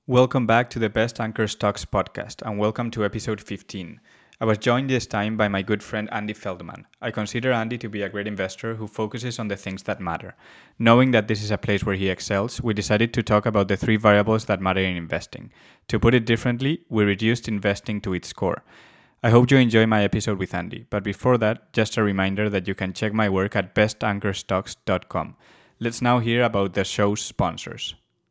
Welcome back to the Best Anchor Stocks podcast, and welcome to episode 15. I was joined this time by my good friend Andy Feldman. I consider Andy to be a great investor who focuses on the things that matter. Knowing that this is a place where he excels, we decided to talk about the three variables that matter in investing. To put it differently, we reduced investing to its core. I hope you enjoy my episode with Andy, but before that, just a reminder that you can check my work at bestanchorstocks.com. Let's now hear about the show's sponsors.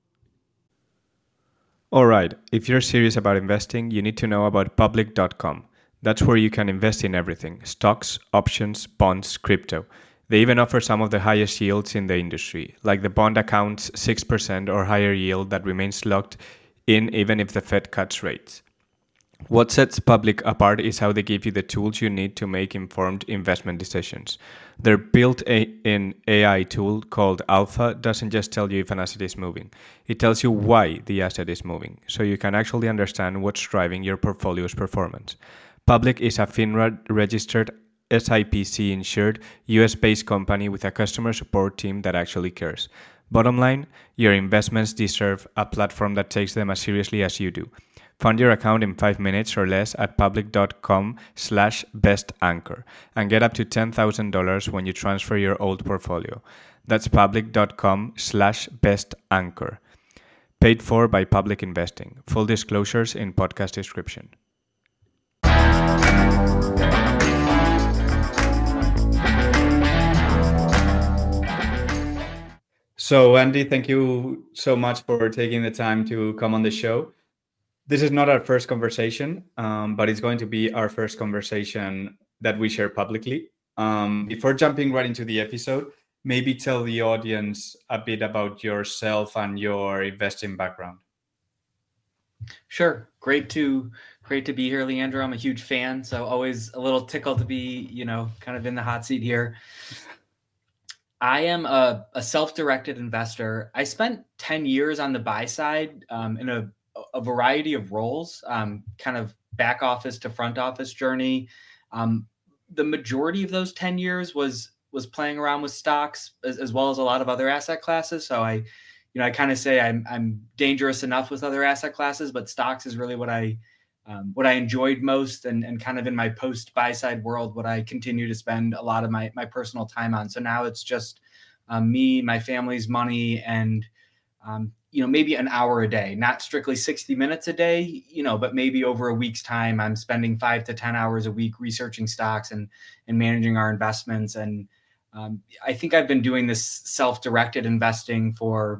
Alright, if you're serious about investing, you need to know about public.com. That's where you can invest in everything: stocks, options, bonds, crypto. They even offer some of the highest yields in the industry, like the bond account's 6% or higher yield that remains locked in even if the Fed cuts rates. What sets Public apart is how they give you the tools you need to make informed investment decisions. Their built-in AI tool called Alpha doesn't just tell you if an asset is moving, it tells you why the asset is moving, so you can actually understand what's driving your portfolio's performance. Public is a FINRA-registered, SIPC insured, US-based company with a customer support team that actually cares. Bottom line, your investments deserve a platform that takes them as seriously as you do. Fund your account in 5 minutes or less at public.com/bestanchor and get up to $10,000 when you transfer your old portfolio. That's public.com/bestanchor. Paid for by Public Investing. Full disclosures in podcast description. So, Andy, thank you so much for taking the time to come on the show. This is not our first conversation, but it's going to be our first conversation that we share publicly. Before jumping right into the episode, maybe tell the audience a bit about yourself and your investing background. Sure. Great to be here, Leandro. I'm a huge fan, so always a little tickled to be, kind of in the hot seat here. I am a self-directed investor. I spent 10 years on the buy side in a variety of roles, kind of back office to front office journey. The majority of those 10 years was playing around with stocks as well as a lot of other asset classes. So I kind of say I'm dangerous enough with other asset classes, but stocks is really what I enjoyed most, and kind of in my post buy side world, what I continue to spend a lot of my personal time on. So now it's just me, my family's money, and maybe an hour a day, not strictly 60 minutes a day, but maybe over a week's time, I'm spending 5 to 10 hours a week researching stocks and managing our investments. And I think I've been doing this self-directed investing for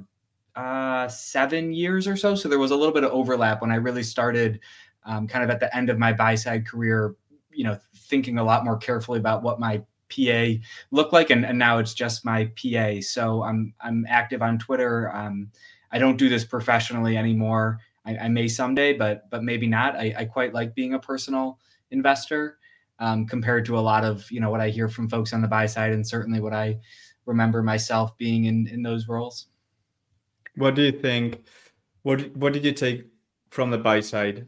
7 years or so. So there was a little bit of overlap when I really started kind of at the end of my buy side career, thinking a lot more carefully about what my PA looked like. And now it's just my PA. So I'm active on Twitter. I don't do this professionally anymore. I may someday, but maybe not. I quite like being a personal investor compared to a lot of, what I hear from folks on the buy side, and certainly what I remember myself being in those roles. What do you think? What did you take from the buy side?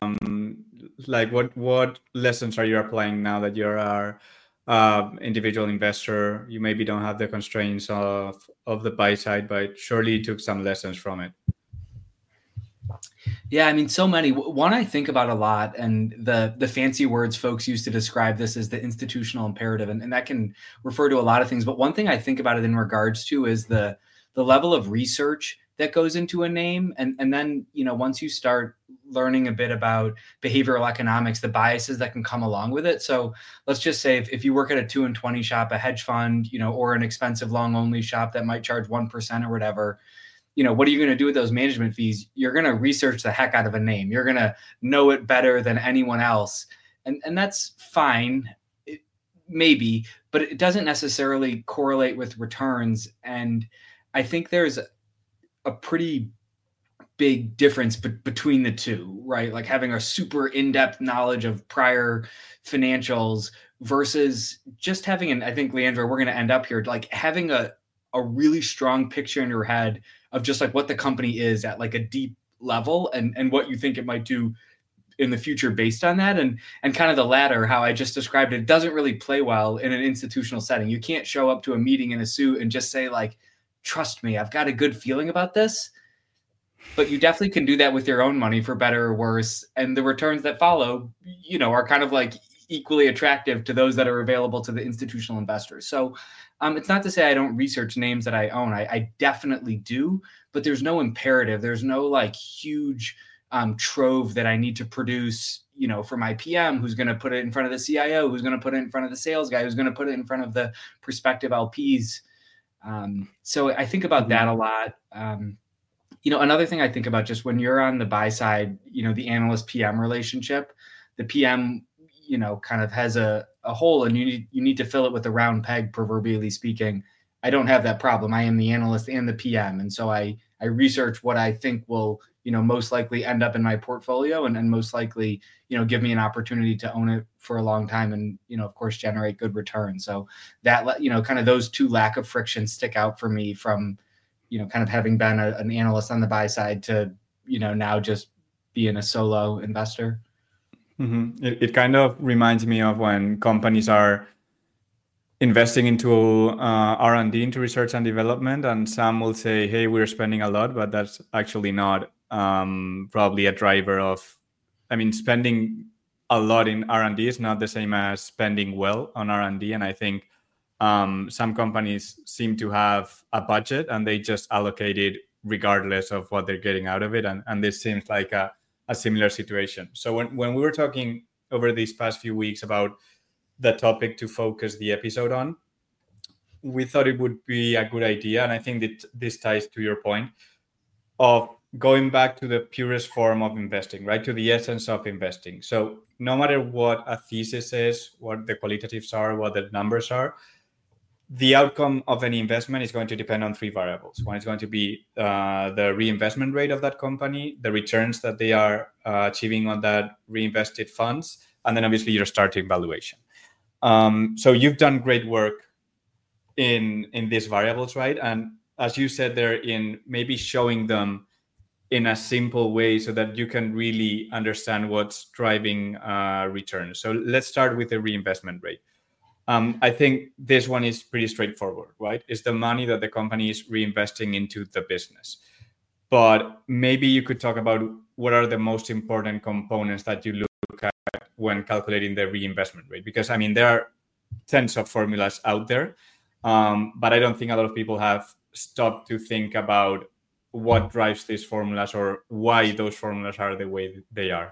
Like what lessons are you applying now that you're an individual investor? You maybe don't have the constraints of the buy side, but surely you took some lessons from it. Yeah, I mean, so many. One I think about a lot, and the fancy words folks use to describe this is the institutional imperative, and that can refer to a lot of things. But one thing I think about it in regards to is the level of research that goes into a name, and then once you start learning a bit about behavioral economics, the biases that can come along with it. So let's just say if you work at a 2 and 20 shop, a hedge fund, or an expensive long only shop that might charge 1% or whatever. What are you going to do with those management fees? You're going to research the heck out of a name. You're going to know it better than anyone else. And that's fine, maybe, but it doesn't necessarily correlate with returns. And I think there's a pretty big difference between the two, right? Like having a super in-depth knowledge of prior financials versus just having, and I think, Leandro, we're going to end up here, like having a really strong picture in your head of just like what the company is at like a deep level and what you think it might do in the future based on that. And kind of the latter, how I just described it, doesn't really play well in an institutional setting. You can't show up to a meeting in a suit and just say like, trust me, I've got a good feeling about this. but you definitely can do that with your own money for better or worse. And the returns that follow, are kind of like equally attractive to those that are available to the institutional investors. So it's not to say I don't research names that I own. I definitely do, but there's no imperative. There's no like huge trove that I need to produce, for my PM, who's going to put it in front of the CIO, who's going to put it in front of the sales guy, who's going to put it in front of the prospective LPs. So I think about that a lot. Another thing I think about just when you're on the buy side, the analyst PM relationship, the PM, kind of has a hole, and you need to fill it with a round peg, proverbially speaking. I don't have that problem. I am the analyst and the PM. And so I research what I think will, most likely end up in my portfolio and most likely, give me an opportunity to own it for a long time and, of course, generate good returns. So that, kind of those two lack of friction stick out for me from, kind of having been an analyst on the buy side to, now just being a solo investor. Mm-hmm. It kind of reminds me of when companies are investing into R&D, into research and development, and some will say, hey, we're spending a lot, but that's actually not probably a driver of, spending a lot in R&D is not the same as spending well on R&D. And I think some companies seem to have a budget and they just allocate it regardless of what they're getting out of it. And this seems like a similar situation. So when we were talking over these past few weeks about the topic to focus the episode on, we thought it would be a good idea. And I think that this ties to your point of going back to the purest form of investing, right? To the essence of investing. So no matter what a thesis is, what the qualitatives are, what the numbers are, the outcome of any investment is going to depend on three variables. One is going to be the reinvestment rate of that company, the returns that they are achieving on that reinvested funds, and then obviously your starting valuation. So you've done great work in these variables, right? And as you said there, in maybe showing them in a simple way so that you can really understand what's driving returns. So let's start with the reinvestment rate. I think this one is pretty straightforward, right? It's the money that the company is reinvesting into the business. But maybe you could talk about what are the most important components that you look at when calculating the reinvestment rate. Because, there are tons of formulas out there, but I don't think a lot of people have stopped to think about what drives these formulas or why those formulas are the way they are.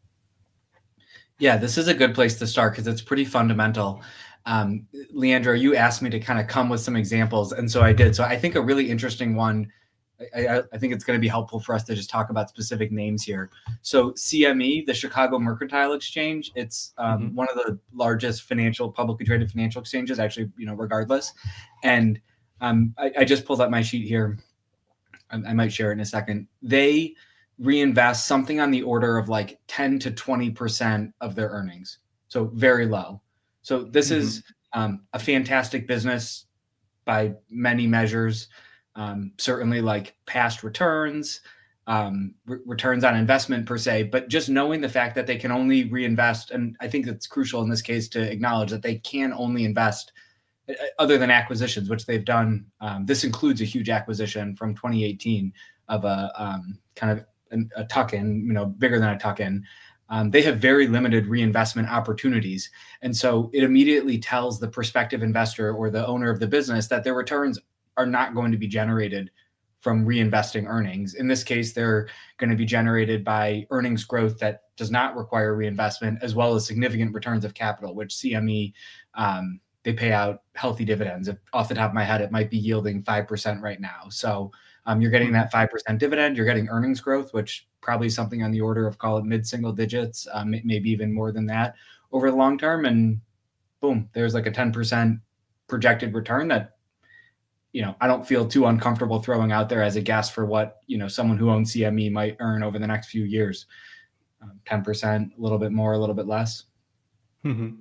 Yeah, this is a good place to start because it's pretty fundamental. Leandro, you asked me to kind of come with some examples, and so I did. So I think a really interesting one, I think it's going to be helpful for us to just talk about specific names here. So CME, the Chicago Mercantile Exchange, it's one of the largest publicly traded financial exchanges, actually, regardless. And I just pulled up my sheet here. I might share it in a second. They reinvest something on the order of like 10 to 20% of their earnings. So very low. So this is a fantastic business by many measures. Certainly like past returns, returns on investment per se, but just knowing the fact that they can only reinvest. And I think it's crucial in this case to acknowledge that they can only invest other than acquisitions, which they've done. This includes a huge acquisition from 2018 of a kind of a tuck-in, bigger than a tuck-in. They have very limited reinvestment opportunities. And so it immediately tells the prospective investor or the owner of the business that their returns are not going to be generated from reinvesting earnings. In this case, they're going to be generated by earnings growth that does not require reinvestment, as well as significant returns of capital, which CME, they pay out healthy dividends. Off the top of my head, it might be yielding 5% right now. So you're getting that 5% dividend, you're getting earnings growth, which probably something on the order of, call it mid-single digits, maybe even more than that over the long term. And boom, there's like a 10% projected return that, I don't feel too uncomfortable throwing out there as a guess for what, someone who owns CME might earn over the next few years. 10%, a little bit more, a little bit less. Mm-hmm.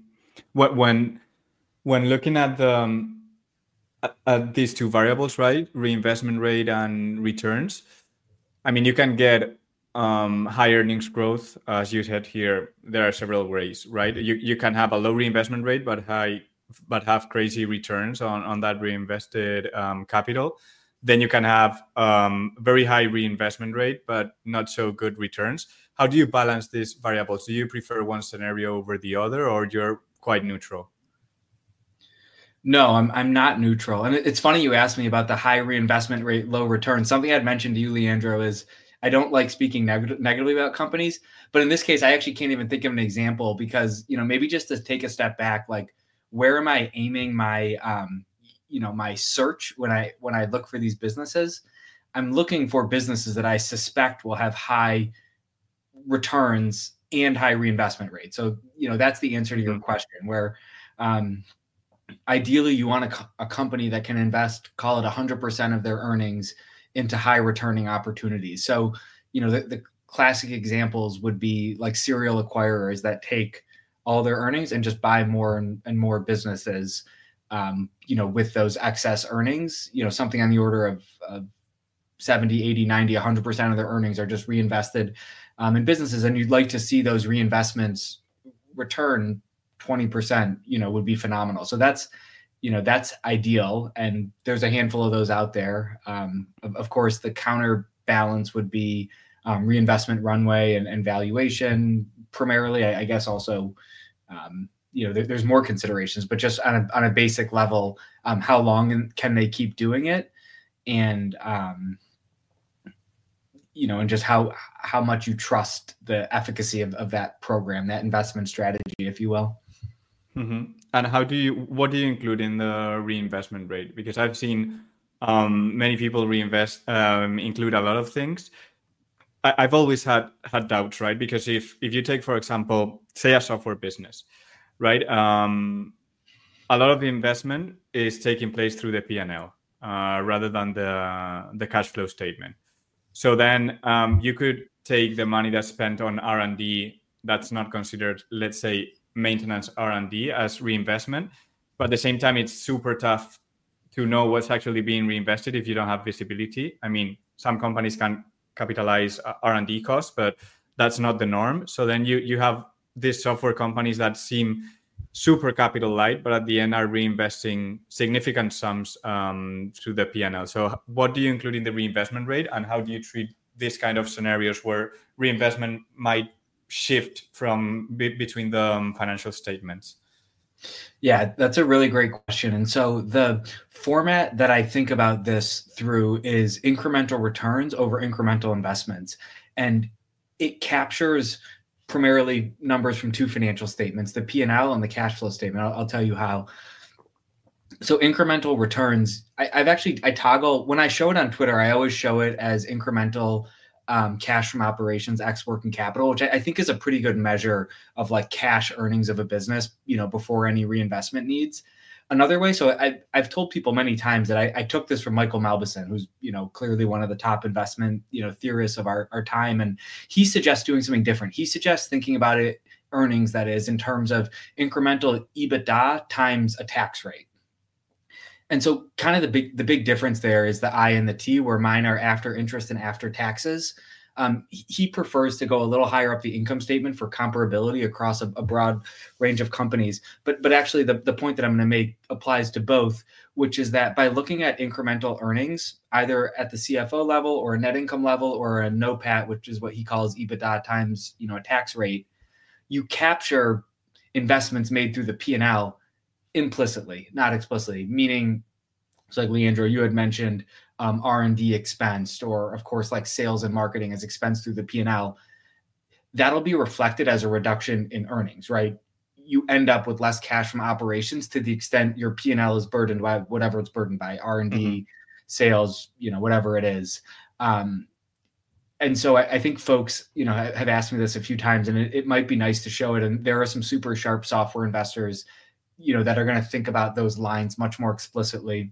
When looking at these two variables, right, reinvestment rate and returns, you can get high earnings growth. As you said here, there are several ways, right? You can have a low reinvestment rate, but have crazy returns on that reinvested capital. then you can have very high reinvestment rate, but not so good returns. How do you balance these variables? Do you prefer one scenario over the other, or you're quite neutral? No, I'm not neutral. And it's funny you asked me about the high reinvestment rate, low return. Something I'd mentioned to you, Leandro, is I don't like speaking negatively about companies. But in this case, I actually can't even think of an example because, maybe just to take a step back, like where am I aiming my, my search when I look for these businesses? I'm looking for businesses that I suspect will have high returns and high reinvestment rate. So, that's the answer to your question where, ideally, you want a company that can invest, call it 100% of their earnings into high returning opportunities. So, the classic examples would be like serial acquirers that take all their earnings and just buy more and more businesses, with those excess earnings, something on the order of 70, 80, 90, 100% of their earnings are just reinvested in businesses. And you'd like to see those reinvestments return 20%, would be phenomenal. So that's ideal. And there's a handful of those out there. Of course, the counterbalance would be reinvestment runway and valuation primarily. I guess also, there's more considerations, but just on a basic level, how long can they keep doing it? And, and just how much you trust the efficacy of that program, that investment strategy, if you will. Mm-hmm. And what do you include in the reinvestment rate? Because I've seen many people include a lot of things. I've always had doubts, right? Because if you take, for example, say a software business, right? A lot of the investment is taking place through the P&L rather than the cash flow statement. So then you could take the money that's spent on R&D that's not considered, let's say, maintenance R&D as reinvestment, but at the same time, it's super tough to know what's actually being reinvested if you don't have visibility. I mean, some companies can capitalize R&D costs, but that's not the norm. So then you have these software companies that seem super capital light, but at the end are reinvesting significant sums to the P&L. So what do you include in the reinvestment rate, and how do you treat this kind of scenarios where reinvestment might shift from between the financial statements? Yeah, that's a really great question. And so the format that I think about this through is incremental returns over incremental investments. And it captures primarily numbers from two financial statements, the P&L and the cash flow statement. I'll tell you how. So incremental returns, I toggle, when I show it on Twitter, I always show it as incremental cash from operations, ex working capital, which I think is a pretty good measure of like cash earnings of a business, before any reinvestment needs. Another way, so I've told people many times that I took this from Michael Malbison, who's clearly one of the top investment theorists of our time, and he suggests doing something different. He suggests thinking about it, earnings that is, in terms of incremental EBITDA times a tax rate. And so kind of the big difference there is the I and the T, where mine are after interest and after taxes. He prefers to go a little higher up the income statement for comparability across a broad range of companies. But actually the point that I'm going to make applies to both, which is that by looking at incremental earnings, either at the CFO level or a net income level or a NOPAT, which is what he calls EBITDA times, a tax rate, you capture investments made through the P&L implicitly, not explicitly, meaning, so like Leandro, you had mentioned R&D expensed, or of course, like sales and marketing as expensed through the P&L. That'll be reflected as a reduction in earnings, right? You end up with less cash from operations to the extent your P&L is burdened by whatever it's burdened by, R&D, sales, whatever it is. And so I think folks, have asked me this a few times, and it might be nice to show it. And there are some super sharp software investors that are going to think about those lines much more explicitly.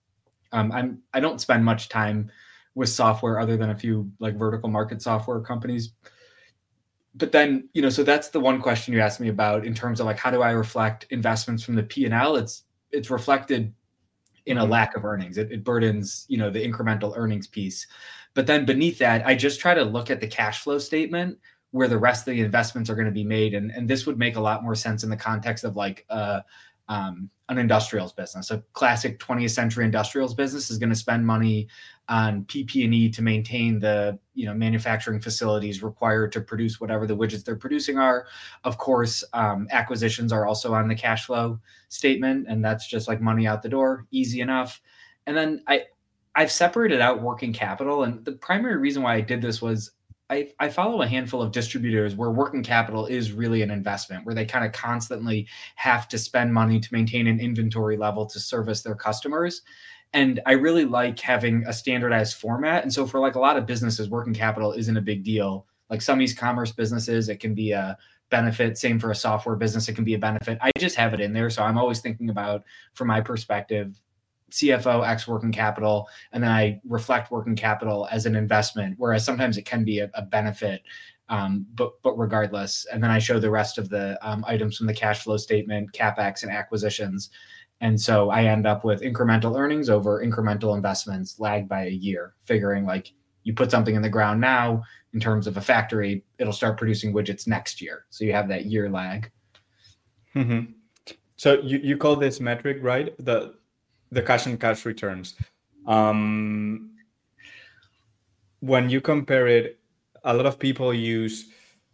I don't spend much time with software other than a few like vertical market software companies. But then, so that's the one question you asked me about in terms of like, how do I reflect investments from the P&L? It's reflected in a lack of earnings. It burdens, the incremental earnings piece. But then beneath that, I just try to look at the cash flow statement where the rest of the investments are going to be made. And this would make a lot more sense in the context of like a an industrials business. A classic 20th century industrials business is going to spend money on PP&E to maintain the manufacturing facilities required to produce whatever the widgets they're producing are. Of course, acquisitions are also on the cash flow statement, and that's just like money out the door, easy enough. And then I've separated out working capital, and the primary reason why I did this was I follow a handful of distributors where working capital is really an investment, where they kind of constantly have to spend money to maintain an inventory level to service their customers. And I really like having a standardized format. And so for like a lot of businesses, working capital isn't a big deal. Like some e-commerce businesses, it can be a benefit. Same for a software business, it can be a benefit. I just have it in there. So I'm always thinking about, from my perspective, CFO X working capital, and then I reflect working capital as an investment, whereas sometimes it can be a benefit, but regardless. And then I show the rest of the items from the cash flow statement, CapEx and acquisitions. And so I end up with incremental earnings over incremental investments lagged by a year, figuring like you put something in the ground now in terms of a factory, it'll start producing widgets next year. So you have that year lag. Mm-hmm. So you call this metric, right? The cash and cash returns. When you compare it, a lot of people use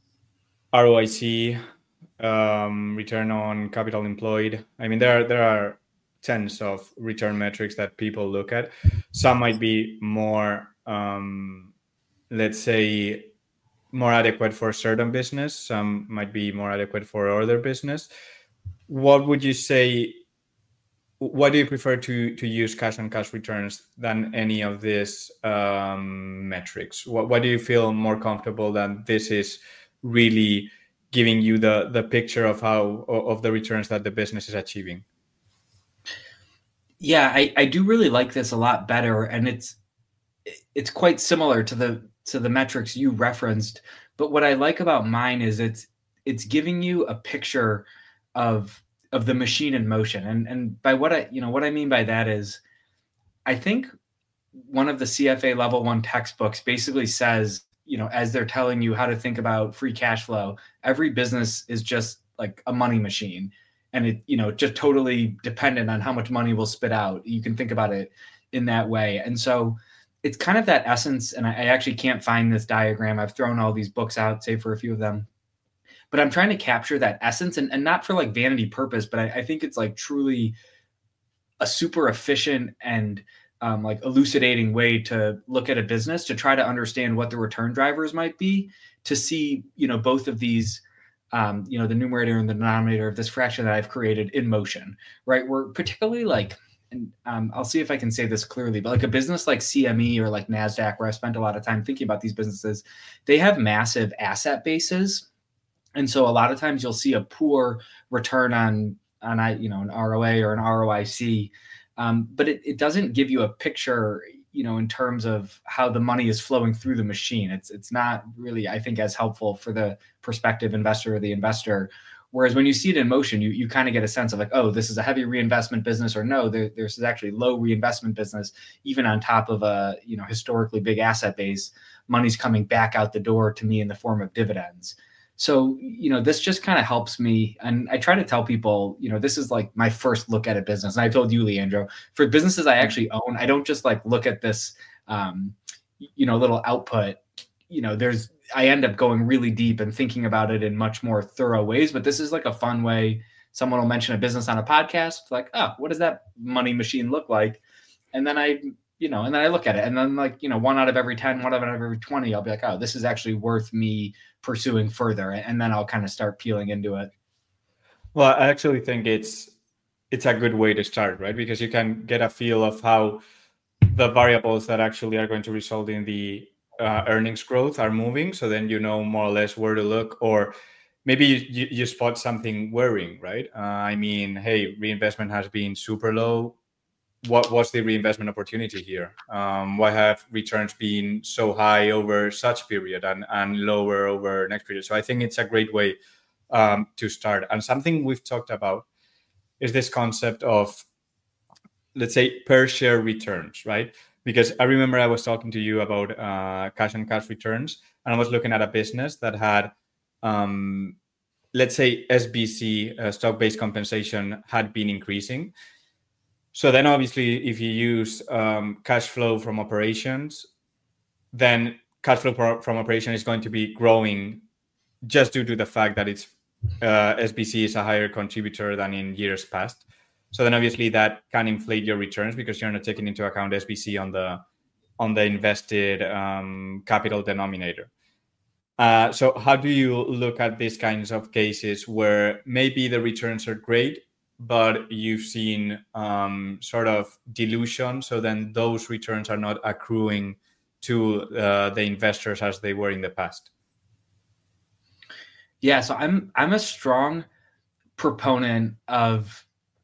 ROIC, return on capital employed. I mean, there are tens of return metrics that people look at. Some might be more, let's say, more adequate for a certain business. Some might be more adequate for other business. What would you say? Why do you prefer to use cash on cash returns than any of these metrics? Why do you feel more comfortable that this is really giving you the picture of the returns that the business is achieving? Yeah, I do really like this a lot better, and it's quite similar to the metrics you referenced. But what I like about mine is it's giving you a picture of the machine in motion. And by what I mean by that is, I think one of the CFA level 1 textbooks basically says, as they're telling you how to think about free cash flow, every business is just like a money machine, and it just totally dependent on how much money will spit out. You can think about it in that way. And so it's kind of that essence. And I actually can't find this diagram. I've thrown all these books out, save for a few of them, but I'm trying to capture that essence, and not for like vanity purpose, but I think it's like truly a super efficient and like elucidating way to look at a business, to try to understand what the return drivers might be, to see, both of these, the numerator and the denominator of this fraction that I've created in motion, right? We're particularly like, and I'll see if I can say this clearly, but like a business like CME or like NASDAQ, where I spent a lot of time thinking about these businesses, they have massive asset bases. And so a lot of times you'll see a poor return on an ROA or an ROIC, but it doesn't give you a picture, in terms of how the money is flowing through the machine. It's not really, I think, as helpful for the prospective investor or the investor. Whereas when you see it in motion, you kind of get a sense of like, oh, this is a heavy reinvestment business, or no, there's actually low reinvestment business, even on top of a historically big asset base. Money's coming back out the door to me in the form of dividends. So, this just kind of helps me. And I try to tell people, this is like my first look at a business. And I told you, Leandro, for businesses I actually own, I don't just like look at this, little output. I end up going really deep and thinking about it in much more thorough ways. But this is like a fun way. Someone will mention a business on a podcast, like, oh, what does that money machine look like? And then I look at it, and then 1 out of every 10, 1 out of every 20, I'll be like, oh, this is actually worth me pursuing further. And then I'll kind of start peeling into it. Well, I actually think it's a good way to start, right? Because you can get a feel of how the variables that actually are going to result in the earnings growth are moving. So then more or less where to look, or maybe you spot something worrying, right? Hey, reinvestment has been super low. What's the reinvestment opportunity here? Why have returns been so high over such period and lower over next period? So I think it's a great way to start. And something we've talked about is this concept of, let's say, per share returns, right? Because I remember I was talking to you about cash and cash returns, and I was looking at a business that had, let's say SBC, stock-based compensation, had been increasing. So then obviously if you use cash flow from operations, then cash flow from operation is going to be growing just due to the fact that it's SBC is a higher contributor than in years past. So then obviously that can inflate your returns because you're not taking into account SBC on the invested capital denominator. So how do you look at these kinds of cases where maybe the returns are great, but you've seen sort of dilution, so then those returns are not accruing to the investors as they were in the past? Yeah, so I'm a strong proponent of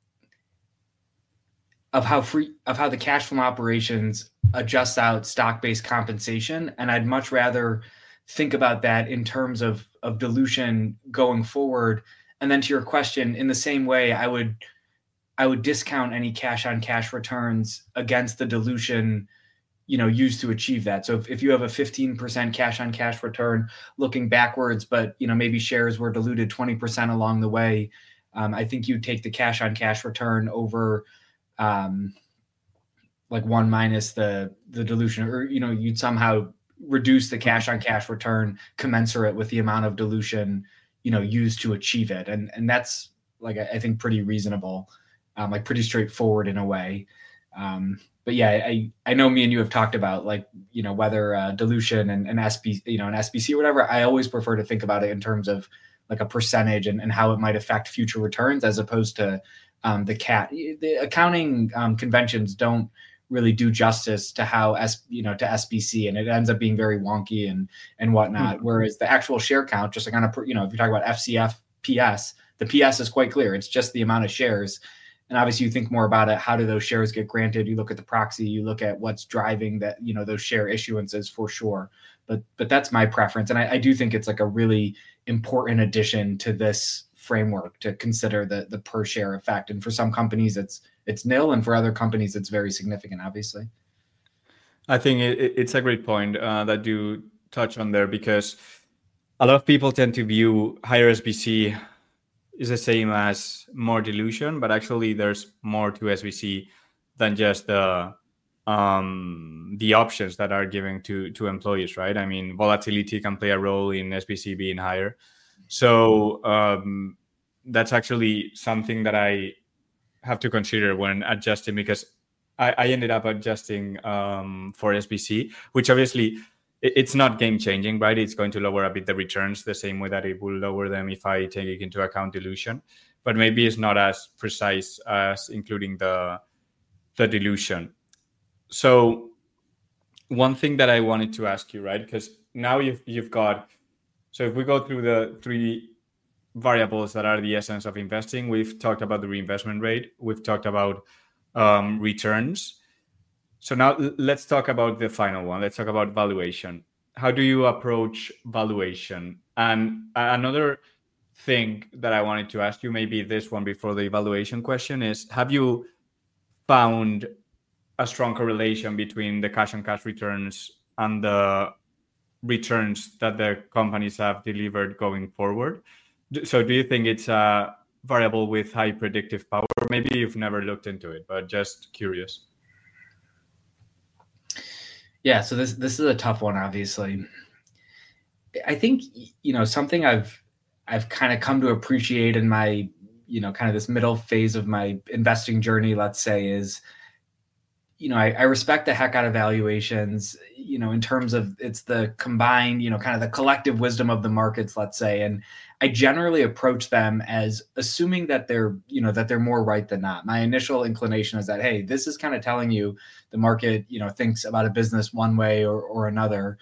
how the cash from operations adjusts out stock-based compensation, and I'd much rather think about that in terms of dilution going forward. And then to your question, in the same way, I would discount any cash on cash returns against the dilution used to achieve that. So if you have a 15% cash on cash return looking backwards, but maybe shares were diluted 20% along the way, I think you take the cash on cash return over like one minus the dilution, or you'd somehow reduce the cash on cash return commensurate with the amount of dilution used to achieve it, and that's like I think pretty reasonable, like pretty straightforward in a way. But yeah, I know me and you have talked about like whether dilution and SBC, an SBC or whatever. I always prefer to think about it in terms of like a percentage and how it might affect future returns, as opposed to the accounting conventions don't really do justice to how to SBC, and it ends up being very wonky and whatnot. Mm-hmm. Whereas the actual share count, just like on if you talk about FCF PS, the PS is quite clear. It's just the amount of shares. And obviously you think more about it. How do those shares get granted? You look at the proxy, you look at what's driving that, those share issuances for sure. But that's my preference. And I do think it's like a really important addition to this framework to consider the per share effect. And for some companies it's nil, and for other companies it's very significant, obviously. I think it's a great point that you touch on there, because a lot of people tend to view higher SBC is the same as more dilution, but actually there's more to SBC than just the options that are given to employees, right? I mean, volatility can play a role in SBC being higher. So that's actually something that I have to consider when adjusting, because I ended up adjusting for SBC, which obviously it's not game changing, right? It's going to lower a bit the returns the same way that it will lower them if I take into account dilution, but maybe it's not as precise as including the dilution. So one thing that I wanted to ask you, right? Because now you've got, so if we go through the three variables that are the essence of investing, we've talked about the reinvestment rate, we've talked about returns. So now let's talk about the final one. Let's talk about valuation. How do you approach valuation? And another thing that I wanted to ask you, maybe this one before the evaluation question, is have you found a strong correlation between the cash on cash returns and the returns that the companies have delivered going forward? So do you think it's a variable with high predictive power? Maybe you've never looked into it, but just curious. Yeah, so this is a tough one, obviously. I think, something I've kind of come to appreciate in my, kind of this middle phase of my investing journey, let's say, is, I respect the heck out of valuations, in terms of it's the combined, kind of the collective wisdom of the markets, let's say. And I generally approach them as assuming that they're more right than not. My initial inclination is that, hey, this is kind of telling you the market, thinks about a business one way or another.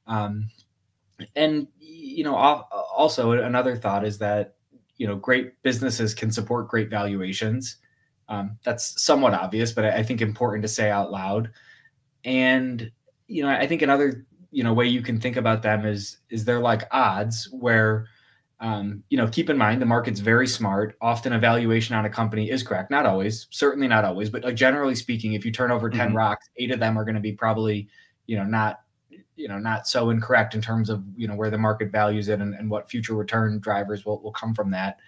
And, also another thought is that, great businesses can support great valuations. That's somewhat obvious, but I think important to say out loud. And, I think another, way you can think about them is they're like odds where, keep in mind the market's very smart. Often a valuation on a company is correct. Not always, certainly not always, but like generally speaking, if you turn over 10 rocks, 8 of them are going to be probably, not not so incorrect in terms of, where the market values it and what future return drivers will come from that.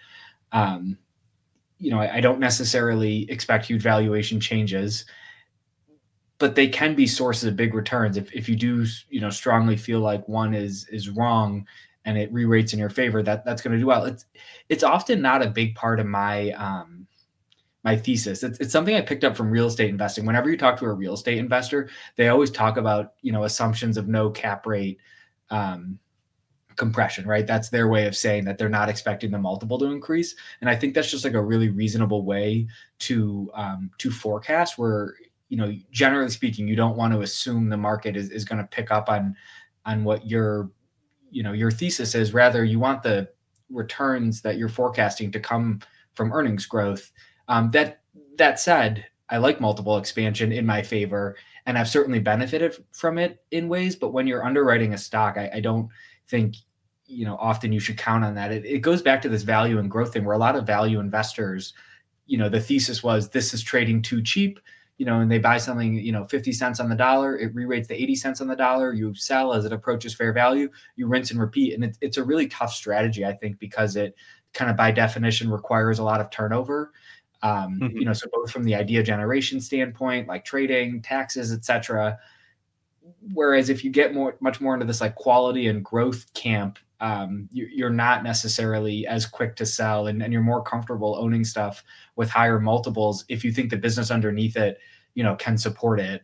I don't necessarily expect huge valuation changes, but they can be sources of big returns. If you do, strongly feel like one is wrong and it re-rates in your favor, that's going to do well. It's often not a big part of my my thesis. It's something I picked up from real estate investing. Whenever you talk to a real estate investor, they always talk about, assumptions of no cap rate compression, right? That's their way of saying that they're not expecting the multiple to increase. And I think that's just like a really reasonable way to forecast, where, generally speaking, you don't want to assume the market is going to pick up on what your thesis is. Rather, you want the returns that you're forecasting to come from earnings growth. That said, I like multiple expansion in my favor, and I've certainly benefited from it in ways. But when you're underwriting a stock, I don't think, often you should count on that. It goes back to this value and growth thing, where a lot of value investors, the thesis was this is trading too cheap, and they buy something, 50 cents on the dollar, it re-rates to 80 cents on the dollar, you sell as it approaches fair value, you rinse and repeat. And it's a really tough strategy, I think, because it kind of by definition requires a lot of turnover. So both from the idea generation standpoint, like trading, taxes, etc. Whereas if you get much more into this like quality and growth camp, you're not necessarily as quick to sell, and you're more comfortable owning stuff with higher multiples if you think the business underneath it, can support it.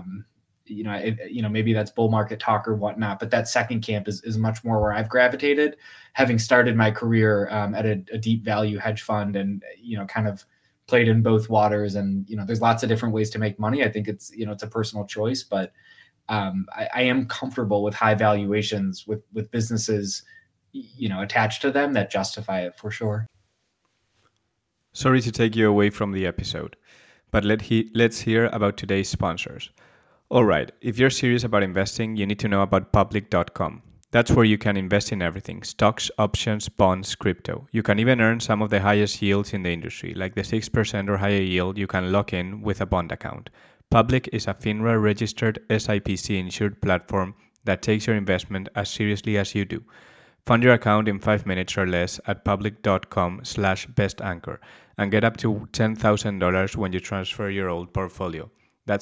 Maybe that's bull market talk or whatnot, but that second camp is much more where I've gravitated, having started my career at a deep value hedge fund, and kind of played in both waters. And there's lots of different ways to make money. I think it's it's a personal choice, but I am comfortable with high valuations with businesses, attached to them that justify it for sure. Sorry to take you away from the episode, but let's hear about today's sponsors. All right, if you're serious about investing, you need to know about public.com. That's where you can invest in everything: stocks, options, bonds, crypto. You can even earn some of the highest yields in the industry, like the 6% or higher yield you can lock in with a bond account. Public is a FINRA-registered SIPC insured platform that takes your investment as seriously as you do. Fund your account in 5 minutes or less at public.com/bestanchor and get up to $10,000 when you transfer your old portfolio. That's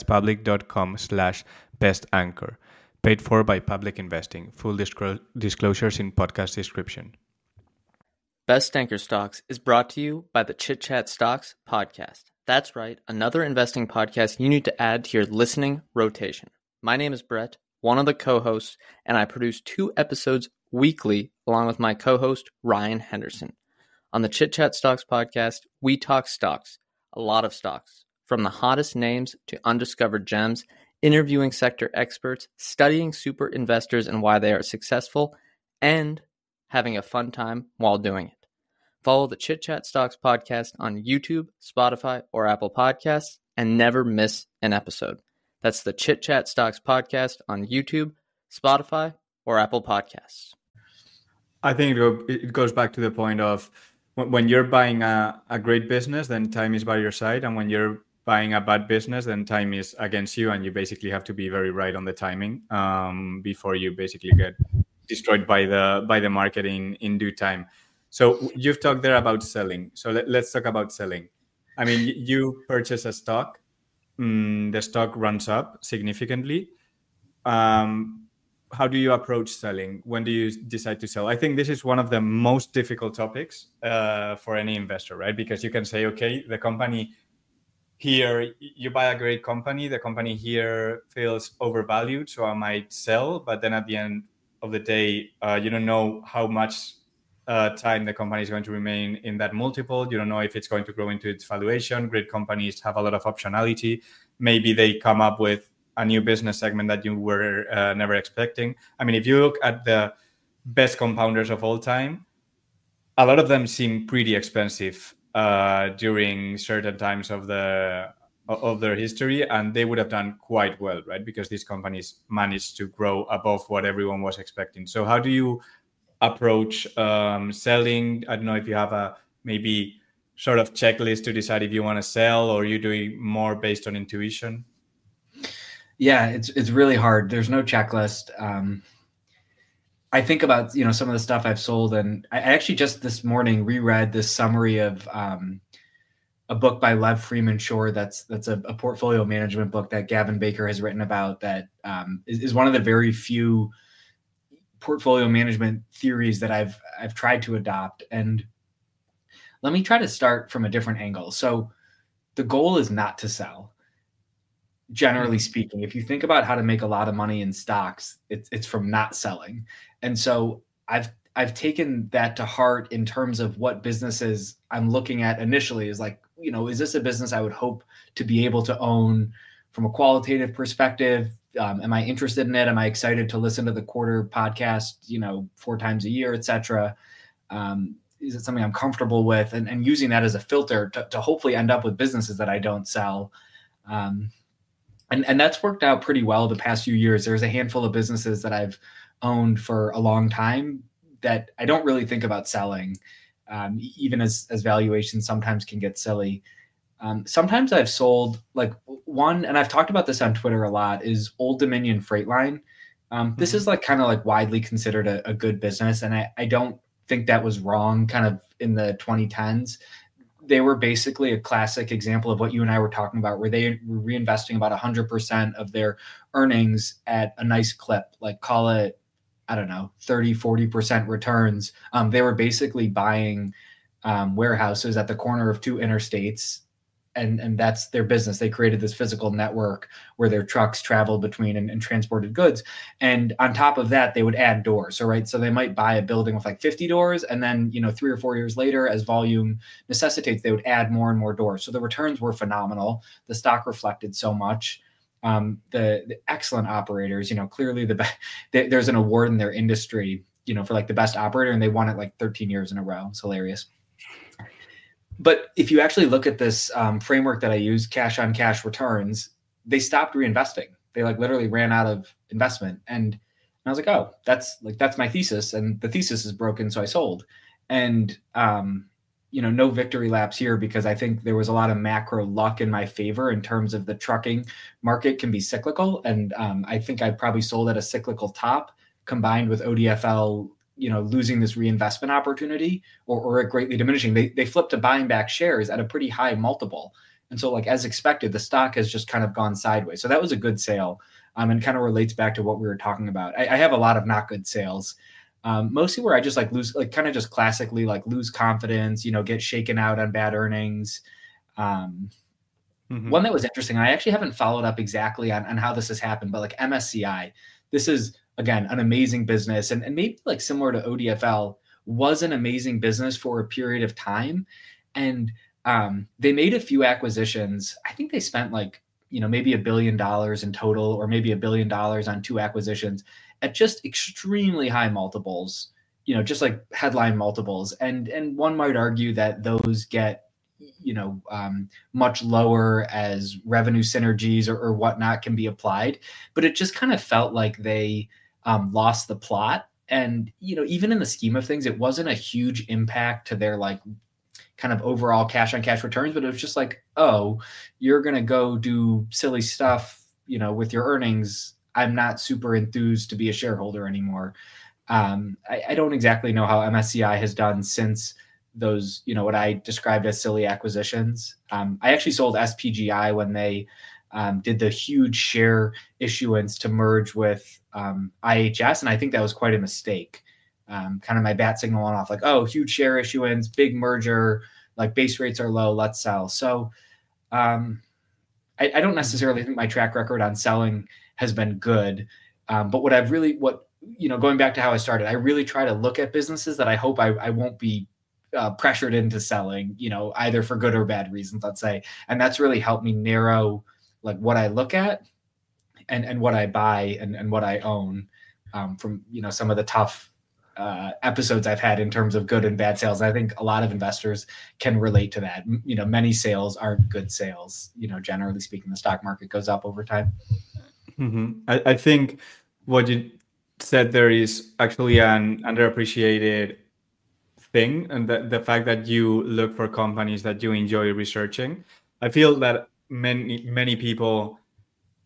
public.com/bestanchor. Paid for by Public Investing. Full disclosures in podcast description. Best Anchor Stocks is brought to you by the Chit Chat Stocks podcast. That's right, another investing podcast you need to add to your listening rotation. My name is Brett, one of the co-hosts, and I produce 2 episodes weekly along with my co-host Ryan Henderson. On the Chit Chat Stocks podcast, we talk stocks, a lot of stocks, from the hottest names to undiscovered gems, interviewing sector experts, studying super investors and why they are successful, and having a fun time while doing it. Follow the Chit Chat Stocks podcast on YouTube, Spotify, or Apple Podcasts, and never miss an episode. That's the Chit Chat Stocks podcast on YouTube, Spotify, or Apple Podcasts. I think it goes back to the point of when you're buying a great business, then time is by your side. And when you're buying a bad business, then time is against you. And you basically have to be very right on the timing before you basically get destroyed by the market in due time. So you've talked there about selling. So let's talk about selling. I mean, you purchase a stock, the stock runs up significantly. How do you approach selling? When do you decide to sell? I think this is one of the most difficult topics for any investor, right? Because you can say, okay, the company here, you buy a great company, the company here feels overvalued, so I might sell. But then at the end of the day, you don't know how much time the company is going to remain in that multiple. You don't know if it's going to grow into its valuation. Great companies have a lot of optionality. Maybe they come up with a new business segment that you were never expecting. I mean, if you look at the best compounders of all time, a lot of them seem pretty expensive during certain times of their history, and they would have done quite well, right? Because these companies managed to grow above what everyone was expecting. So how do you approach selling? I don't know if you have a maybe sort of checklist to decide if you want to sell, or you're doing more based on intuition. Yeah, it's really hard. There's no checklist. I think about, some of the stuff I've sold, and I actually just this morning reread this summary of a book by Lev Freeman Shore. That's a portfolio management book that Gavin Baker has written about that is one of the very few portfolio management theories that I've tried to adopt. And let me try to start from a different angle. So the goal is not to sell. Generally speaking, if you think about how to make a lot of money in stocks, it's from not selling. And so I've taken that to heart in terms of what businesses I'm looking at initially is like, is this a business I would hope to be able to own from a qualitative perspective? Am I interested in it? Am I excited to listen to the quarter podcast, 4 times a year, et cetera? Is it something I'm comfortable with? And using that as a filter to hopefully end up with businesses that I don't sell. And that's worked out pretty well the past few years. There's a handful of businesses that I've owned for a long time that I don't really think about selling, even as valuations sometimes can get silly. Sometimes I've sold like one, and I've talked about this on Twitter a lot, is Old Dominion Freight Line. This is like kind of like widely considered a good business. And I don't think that was wrong kind of in the 2010s. They were basically a classic example of what you and I were talking about, where they were reinvesting about 100% of their earnings at a nice clip, like call it, I don't know, 30, 40% returns. They were basically buying warehouses at the corner of 2 interstates. And that's their business. They created this physical network where their trucks traveled between and transported goods. And on top of that, they would add doors. So they might buy a building with like 50 doors. And then, 3 or 4 years later, as volume necessitates, they would add more and more doors. So the returns were phenomenal. The stock reflected so much. The excellent operators, clearly there's an award in their industry, for like the best operator, and they won it like 13 years in a row. It's hilarious. But if you actually look at this framework that I use, cash on cash returns, they stopped reinvesting. They like literally ran out of investment. And I was like, oh, that's my thesis. And the thesis is broken. So I sold. And, no victory laps here, because I think there was a lot of macro luck in my favor in terms of the trucking market can be cyclical. And I think I probably sold at a cyclical top combined with ODFL losing this reinvestment opportunity or it greatly diminishing. They flipped to buying back shares at a pretty high multiple. And so like, as expected, the stock has just kind of gone sideways. So that was a good sale. And kind of relates back to what we were talking about. I have a lot of not good sales, mostly where I just like lose, like kind of just classically like lose confidence, get shaken out on bad earnings. One that was interesting, I actually haven't followed up exactly on how this has happened, but like MSCI, this is, again, an amazing business, and maybe like similar to ODFL, was an amazing business for a period of time. And they made a few acquisitions. I think they spent like, maybe $1 billion in total, or maybe $1 billion on 2 acquisitions at just extremely high multiples, just like headline multiples. And one might argue that those get, much lower as revenue synergies or whatnot can be applied. But it just kind of felt like they lost the plot. And, even in the scheme of things, it wasn't a huge impact to their like kind of overall cash on cash returns, but it was just like, oh, you're going to go do silly stuff, with your earnings. I'm not super enthused to be a shareholder anymore. I don't exactly know how MSCI has done since those, what I described as silly acquisitions. I actually sold SPGI when they did the huge share issuance to merge with IHS. And I think that was quite a mistake. Kind of my bat signal went off like, oh, huge share issuance, big merger, like base rates are low, let's sell. So I don't necessarily think my track record on selling has been good. But going back to how I started, I really try to look at businesses that I hope I won't be pressured into selling, either for good or bad reasons, let's say. And that's really helped me narrow like what I look at and what I buy and what I own from, some of the tough episodes I've had in terms of good and bad sales. And I think a lot of investors can relate to that. Many sales aren't good sales. Generally speaking, the stock market goes up over time. I think what you said there is actually an underappreciated thing, and the fact that you look for companies that you enjoy researching. I feel that many people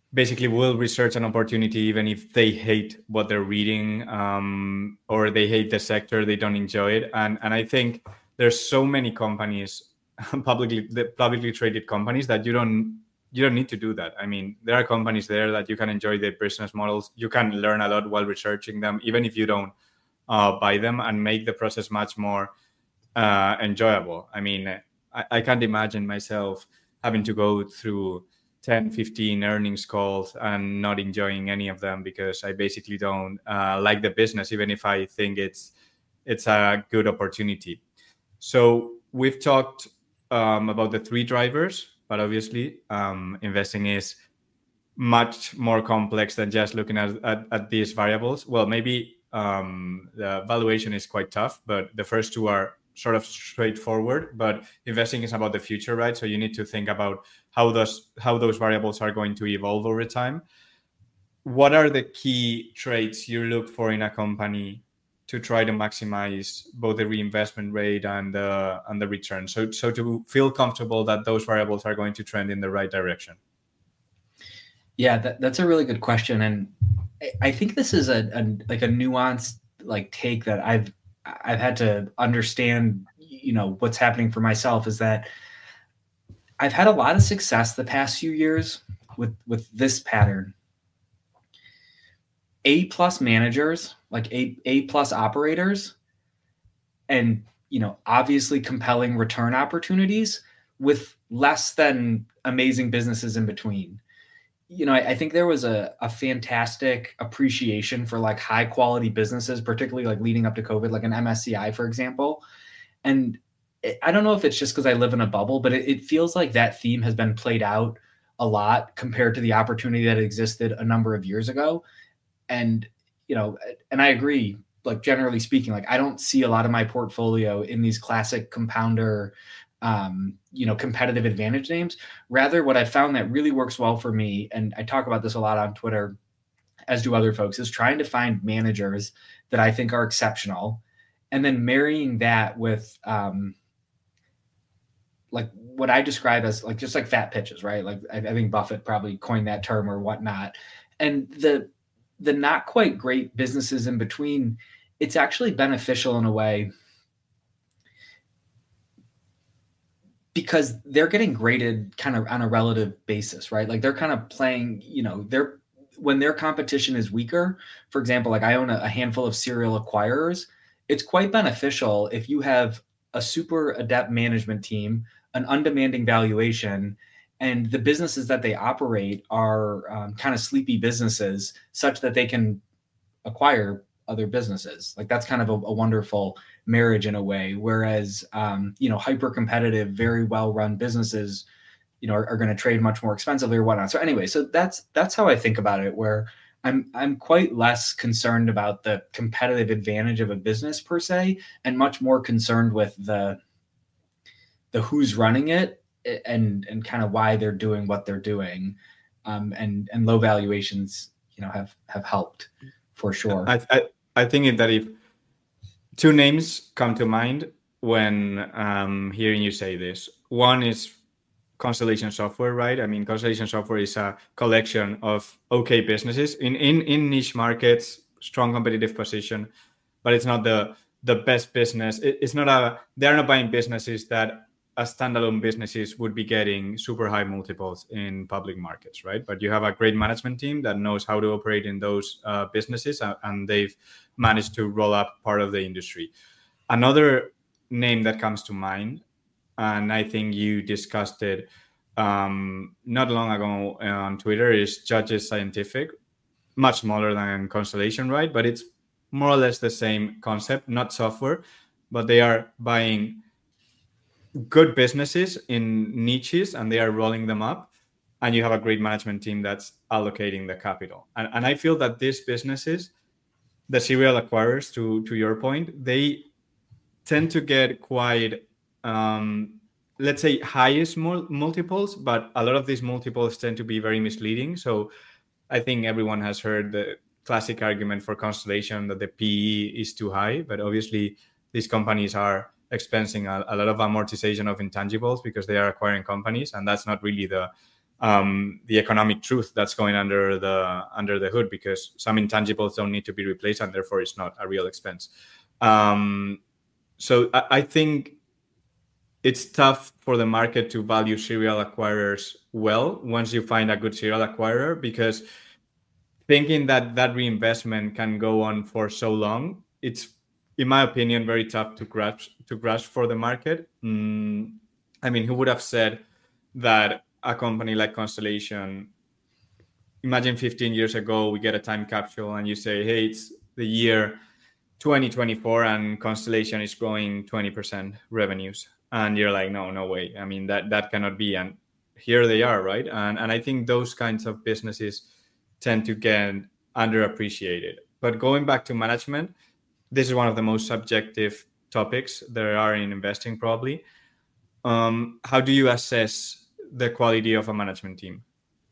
basically will research an opportunity even if they hate what they're reading, or they hate the sector, they don't enjoy it. And I think there's so many companies, publicly traded companies, that you don't need to do that. I mean, there are companies there that you can enjoy their business models. You can learn a lot while researching them, even if you don't buy them, and make the process much more enjoyable. I mean, I can't imagine myself having to go through 10, 15 earnings calls and not enjoying any of them, because I basically don't like the business, even if I think it's a good opportunity. So we've talked about the three drivers, but obviously investing is much more complex than just looking at these variables. Well, maybe the valuation is quite tough, but the first two are sort of straightforward. But investing is about the future, right? So you need to think about how those variables are going to evolve over time. What are the key traits you look for in a company to try to maximize both the reinvestment rate and the return? So to feel comfortable that those variables are going to trend in the right direction. Yeah, that's a really good question, and I think this is a nuanced take that I've had to understand. What's happening for myself is that I've had a lot of success the past few years with this pattern. A+ managers, like A+ operators, and obviously compelling return opportunities with less than amazing businesses in between. I think there was a fantastic appreciation for high quality businesses, particularly leading up to COVID, like an MSCI, for example. And I don't know if it's just because I live in a bubble, but it feels like that theme has been played out a lot compared to the opportunity that existed a number of years ago. And, and I agree, generally speaking, I don't see a lot of my portfolio in these classic compounder, competitive advantage names. Rather, what I found that really works well for me, and I talk about this a lot on Twitter, as do other folks, is trying to find managers that I think are exceptional, and then marrying that with what I describe as just fat pitches, right? I think Buffett probably coined that term or whatnot. And the not quite great businesses in between, it's actually beneficial in a way, because they're getting graded kind of on a relative basis, right? They're kind of playing, when their competition is weaker. For example, I own a handful of serial acquirers. It's quite beneficial if you have a super adept management team, an undemanding valuation, and the businesses that they operate are kind of sleepy businesses, such that they can acquire other businesses. That's kind of a wonderful marriage in a way. Whereas, hyper competitive, very well run businesses, are going to trade much more expensively or whatnot. So anyway, so that's how I think about it, where I'm quite less concerned about the competitive advantage of a business per se, and much more concerned with the who's running it, and kind of why they're doing what they're doing. And low valuations, have helped for sure. I think that if two names come to mind when hearing you say this, one is Constellation Software, right? I mean, Constellation Software is a collection of okay businesses in niche markets, strong competitive position, but it's not the best business. They're not buying businesses that as standalone businesses would be getting super high multiples in public markets, right? But you have a great management team that knows how to operate in those businesses, and they've managed to roll up part of the industry. Another name that comes to mind, and I think you discussed it not long ago on Twitter, is Judges Scientific. Much smaller than Constellation, right? But it's more or less the same concept, not software, but they are buying good businesses in niches and they are rolling them up, and you have a great management team that's allocating the capital. And I feel that these businesses, the serial acquirers, to your point, they tend to get quite, let's say, highest multiples, but a lot of these multiples tend to be very misleading. So I think everyone has heard the classic argument for Constellation that the PE is too high, but obviously these companies are expensing a lot of amortization of intangibles because they are acquiring companies, and that's not really the the economic truth that's going under the hood, because some intangibles don't need to be replaced, and therefore it's not a real expense. So I think it's tough for the market to value serial acquirers well once you find a good serial acquirer, because thinking that reinvestment can go on for so long, it's, in my opinion, very tough to grasp for the market. I mean, who would have said that a company like Constellation, imagine 15 years ago, we get a time capsule and you say, hey, it's the year 2024 and Constellation is growing 20% revenues. And you're like, no way. I mean, that cannot be. And here they are, right? And I think those kinds of businesses tend to get underappreciated. But going back to management, this is one of the most subjective topics there are in investing, probably. How do you assess the quality of a management team?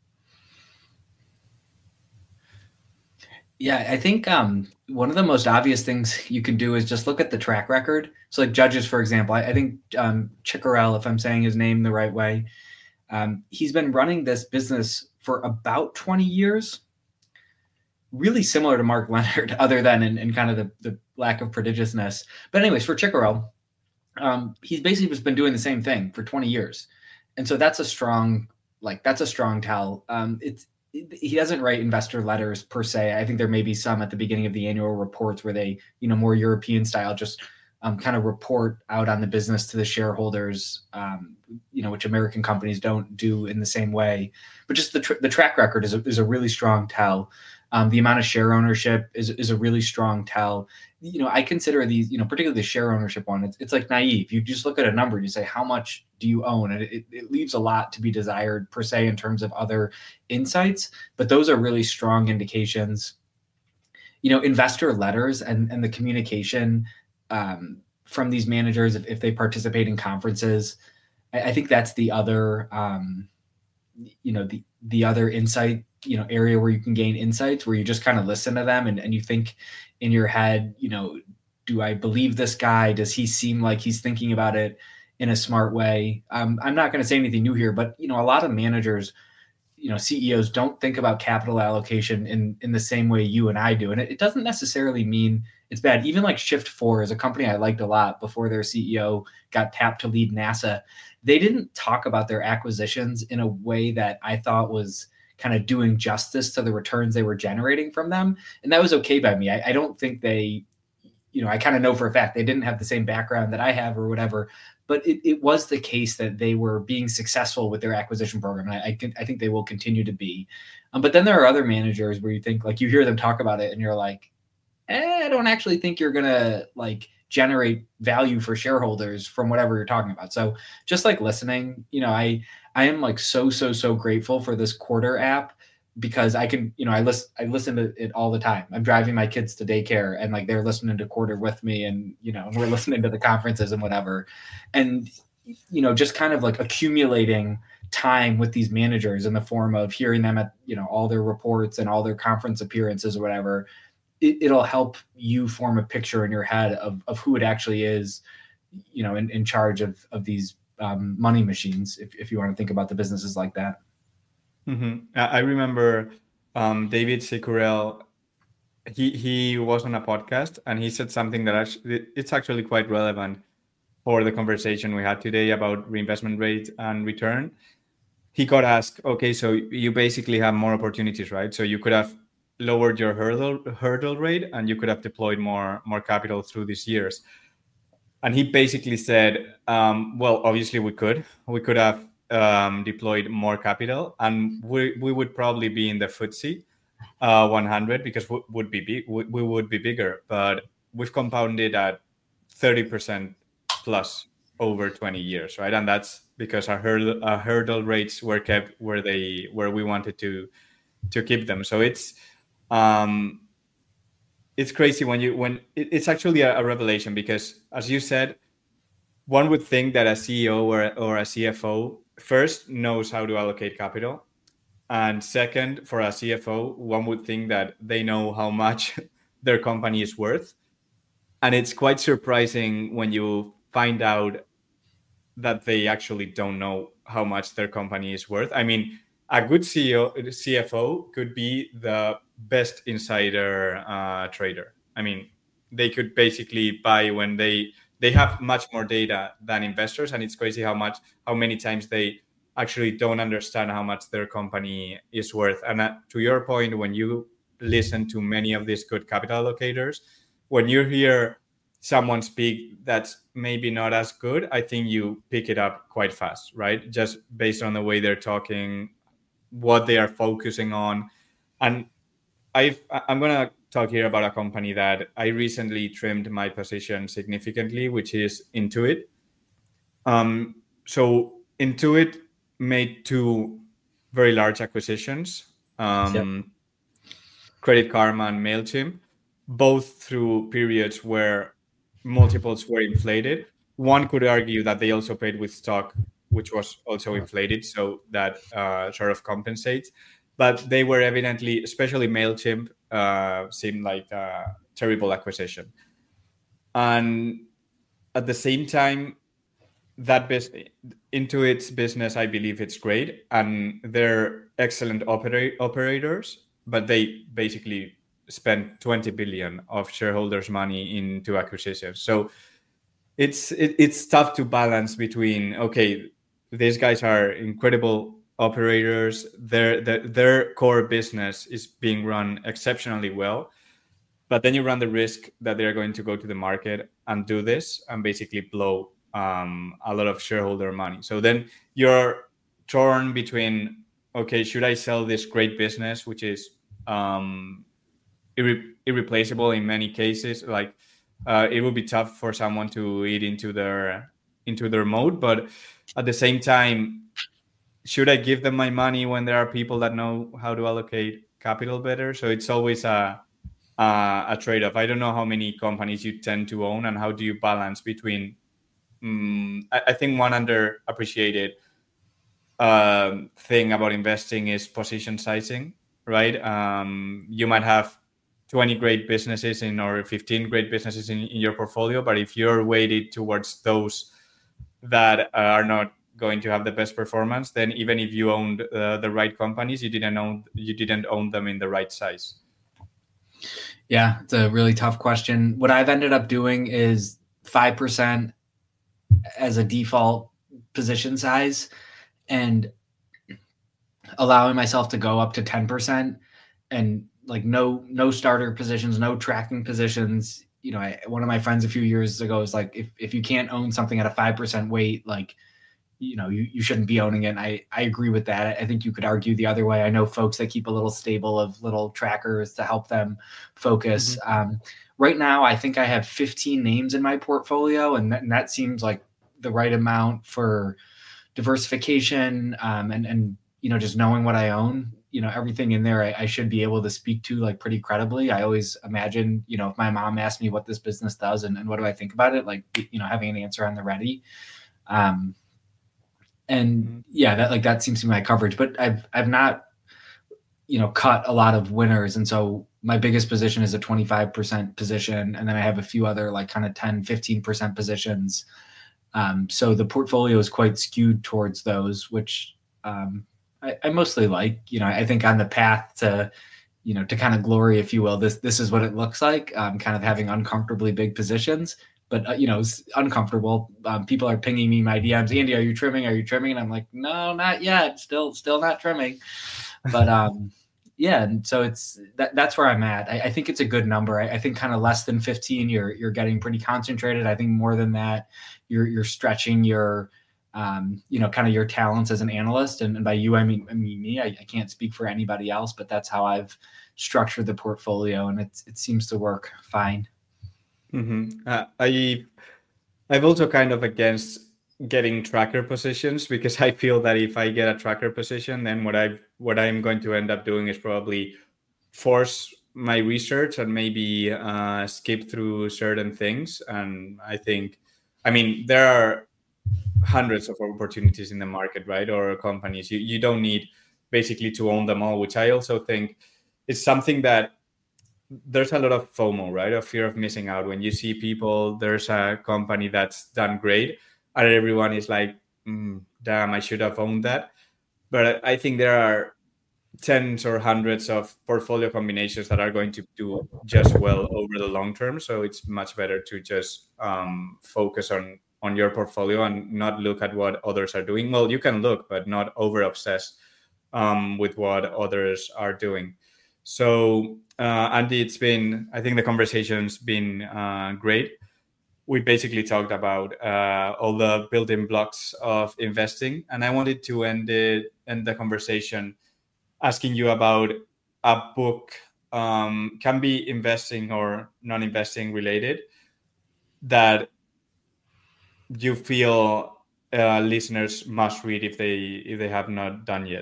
Yeah, I think one of the most obvious things you can do is just look at the track record. So like Judges, for example, I think Chickerell, if I'm saying his name the right way, he's been running this business for about 20 years, really similar to Mark Leonard, other than in kind of the lack of prodigiousness. But anyways, for Chickerell, he's basically just been doing the same thing for 20 years. And so that's a strong tell. He doesn't write investor letters per se. I think there may be some at the beginning of the annual reports where they, more European style, just kind of report out on the business to the shareholders, which American companies don't do in the same way. But just the track record is a really strong tell. The amount of share ownership is a really strong tell. I consider these, particularly the share ownership one, it's like naive. You just look at a number and you say, how much do you own? And it leaves a lot to be desired per se in terms of other insights, but those are really strong indications. Investor letters and the communication from these managers, if they participate in conferences, I think that's the other, the other insight, area where you can gain insights, where you just kind of listen to them and you think in your head, do I believe this guy? Does he seem like he's thinking about it in a smart way? I'm not going to say anything new here, but, a lot of managers, CEOs don't think about capital allocation in the same way you and I do. And it doesn't necessarily mean it's bad. Even like Shift4 is a company I liked a lot before their CEO got tapped to lead NASA. They didn't talk about their acquisitions in a way that I thought was kind of doing justice to the returns they were generating from them. And that was okay by me. I don't think they, I kind of know for a fact they didn't have the same background that I have or whatever, but it was the case that they were being successful with their acquisition program. And I think they will continue to be. But then there are other managers where you think, like, you hear them talk about it and you're like, I don't actually think you're going to generate value for shareholders from whatever you're talking about. So just listening, I am so grateful for this Quarter app, because I can, I listen to it all the time. I'm driving my kids to daycare and they're listening to Quarter with me, and, we're listening to the conferences and whatever. And, just kind of accumulating time with these managers in the form of hearing them at, all their reports and all their conference appearances or whatever. It'll help you form a picture in your head of who it actually is, in charge of these money machines, if you want to think about the businesses like that. Mm-hmm. I remember David Sicurel, he was on a podcast and he said something that it's actually quite relevant for the conversation we had today about reinvestment rate and return. He got asked, okay, so you basically have more opportunities, right? So you could have lowered your hurdle rate and you could have deployed more capital through these years. And he basically said, well, obviously we could have deployed more capital, and we would probably be in the FTSE 100 because we would be bigger, but we've compounded at 30% plus over 20 years, right? And that's because our hurdle rates were kept where we wanted to keep them. So it's crazy when it's actually a revelation, because as you said, one would think that a CEO or a CFO first knows how to allocate capital, and second, for a CFO, one would think that they know how much their company is worth. And it's quite surprising when you find out that they actually don't know how much their company is worth. I mean, a good CFO could be the best insider trader. I mean, they could basically buy when they have much more data than investors, and it's crazy how many times they actually don't understand how much their company is worth. And to your point, when you listen to many of these good capital allocators, when you hear someone speak that's maybe not as good, I think you pick it up quite fast, right? Just based on the way they're talking, what they are focusing on. And I'm going to talk here about a company that I recently trimmed my position significantly, which is Intuit. So Intuit made two very large acquisitions, Credit Karma and MailChimp, both through periods where multiples were inflated. One could argue that they also paid with stock, which was also inflated, so that sort of compensates. But they were evidently, especially MailChimp, seemed like a terrible acquisition. And at the same time, that Intuit's business, I believe it's great, and they're excellent operators, but they basically spent 20 billion of shareholders' money into acquisitions. So it's tough to balance between, okay, these guys are incredible operators, their core business is being run exceptionally well, but then you run the risk that they're going to go to the market and do this and basically blow a lot of shareholder money. So then you're torn between, okay, should I sell this great business, which is irreplaceable in many cases? Like it would be tough for someone to eat into their mode, but at the same time, should I give them my money when there are people that know how to allocate capital better? So it's always a trade-off. I don't know how many companies you tend to own and how do you balance between. I think one underappreciated thing about investing is position sizing, right? You might have 20 great businesses or 15 great businesses in your portfolio, but if you're weighted towards those that are not going to have the best performance, then even if you owned the right companies, you didn't own them in the right size. Yeah, it's a really tough question. What I've ended up doing is 5% as a default position size and allowing myself to go up to 10% and like no starter positions, no tracking positions. You know, one of my friends a few years ago was like, if you can't own something at a 5% weight, like, you know, you shouldn't be owning it. And I agree with that. I think you could argue the other way. I know folks that keep a little stable of little trackers to help them focus. Mm-hmm. Right now, I think I have 15 names in my portfolio, and that seems like the right amount for diversification and you know, just knowing what I own. You know, everything in there I should be able to speak to like pretty credibly. I always imagine, you know, if my mom asked me what this business does and what do I think about it, like, you know, having an answer on the ready. And yeah, that seems to be my coverage, but I've not, you know, cut a lot of winners. And so my biggest position is a 25% position. And then I have a few other like kind of 10, 15% positions. So the portfolio is quite skewed towards those, which I mostly like. You know, I think on the path to, you know, to kind of glory, if you will, this is what it looks like, kind of having uncomfortably big positions. But, you know, it's uncomfortable. People are pinging me my DMs. Andy, are you trimming? Are you trimming? And I'm like, no, not yet. Still not trimming. But yeah, and so it's that's where I'm at. I think it's a good number. I think kind of less than 15, you're getting pretty concentrated. I think more than that, you're stretching your you know, kind of your talents as an analyst. And by you, I mean me. I can't speak for anybody else, but that's how I've structured the portfolio, and it seems to work fine. Mm-hmm. I've also kind of against getting tracker positions because I feel that if I get a tracker position, then what I'm going to end up doing is probably force my research and maybe skip through certain things. And I mean, there are hundreds of opportunities in the market, right? Or companies. You don't need basically to own them all, which I also think is something that there's a lot of FOMO, right? Of fear of missing out. When you see people, there's a company that's done great, and everyone is like, damn, I should have owned that. But I think there are tens or hundreds of portfolio combinations that are going to do just well over the long term. So it's much better to just focus on your portfolio and not look at what others are doing. Well, you can look, but not over obsess with what others are doing. So Andy, I think the conversation's been great. We basically talked about all the building blocks of investing, and I wanted to end the conversation asking you about a book, can be investing or non-investing related, that you feel listeners must read if they have not done yet.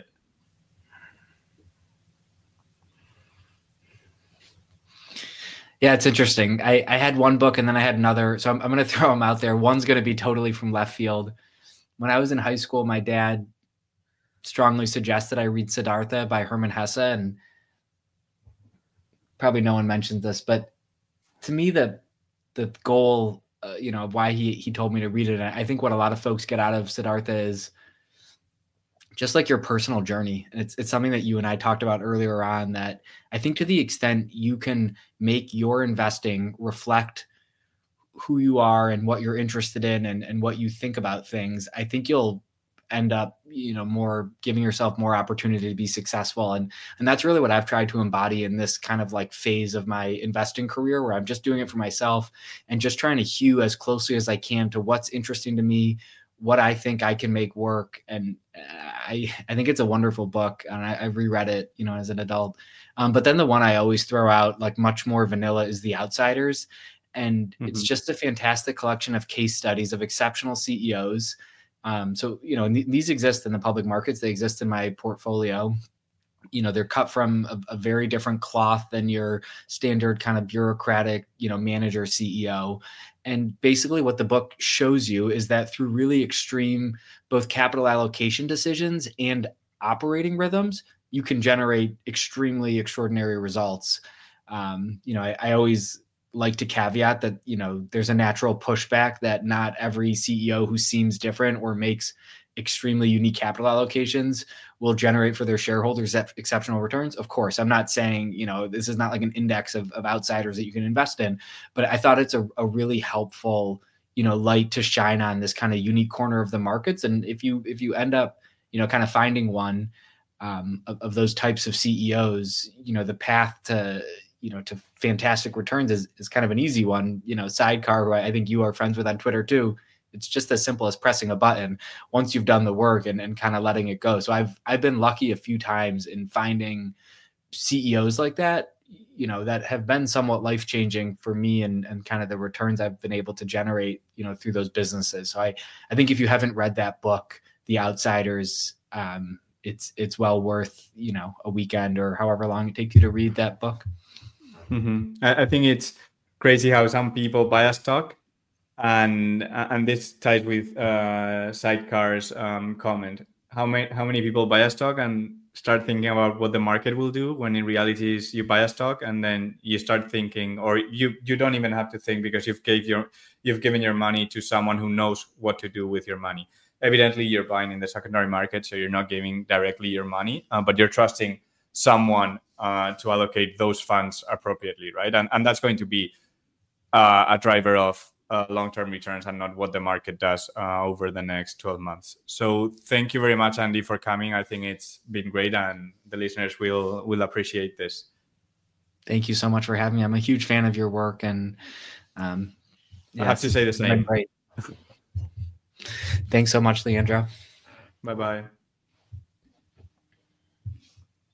Yeah, it's interesting. I had one book and then I had another. So I'm going to throw them out there. One's going to be totally from left field. When I was in high school, my dad strongly suggested I read Siddhartha by Hermann Hesse. And probably no one mentions this, but to me, the goal, of why he told me to read it, and I think what a lot of folks get out of Siddhartha is just like your personal journey. And it's something that you and I talked about earlier on, that I think to the extent you can make your investing reflect who you are and what you're interested in and what you think about things, I think you'll end up, more giving yourself more opportunity to be successful. And that's really what I've tried to embody in this kind of like phase of my investing career, where I'm just doing it for myself and just trying to hew as closely as I can to what's interesting to me, what I think I can make work. And I think it's a wonderful book, and I reread it, as an adult. But then the one I always throw out, like much more vanilla, is The Outsiders. And it's just a fantastic collection of case studies of exceptional CEOs. So, these exist in the public markets. They exist in my portfolio. They're cut from a very different cloth than your standard kind of bureaucratic, manager CEO. And basically what the book shows you is that through really extreme, both capital allocation decisions and operating rhythms, you can generate extremely extraordinary results. I always like to caveat that, there's a natural pushback that not every CEO who seems different or makes extremely unique capital allocations will generate for their shareholders exceptional returns. Of course, I'm not saying, this is not like an index of outsiders that you can invest in, but I thought it's a really helpful, light to shine on this kind of unique corner of the markets. And if you end up, kind of finding one of those types of CEOs, the path to fantastic returns is kind of an easy one. Sidecar, who I think you are friends with on Twitter too, it's just as simple as pressing a button once you've done the work and kind of letting it go. So I've been lucky a few times in finding CEOs like that, that have been somewhat life-changing for me and kind of the returns I've been able to generate, through those businesses. So I think if you haven't read that book, The Outsiders, it's well worth, a weekend or however long it takes you to read that book. I think it's crazy how some people buy a stock, and this ties with Sidecar's comment. How many people buy a stock and start thinking about what the market will do, when in reality is you buy a stock and then you start thinking, or you don't even have to think, because you've given your money to someone who knows what to do with your money. Evidently, you're buying in the secondary market, so you're not giving directly your money, but you're trusting someone to allocate those funds appropriately, right? And that's going to be a driver of long-term returns, and not what the market does over the next 12 months. So thank you very much, Andy, for coming. I think it's been great, and the listeners will appreciate this. Thank you so much for having me. I'm a huge fan of your work, and I have to say the same. Great. Thanks so much, Leandro. Bye-bye.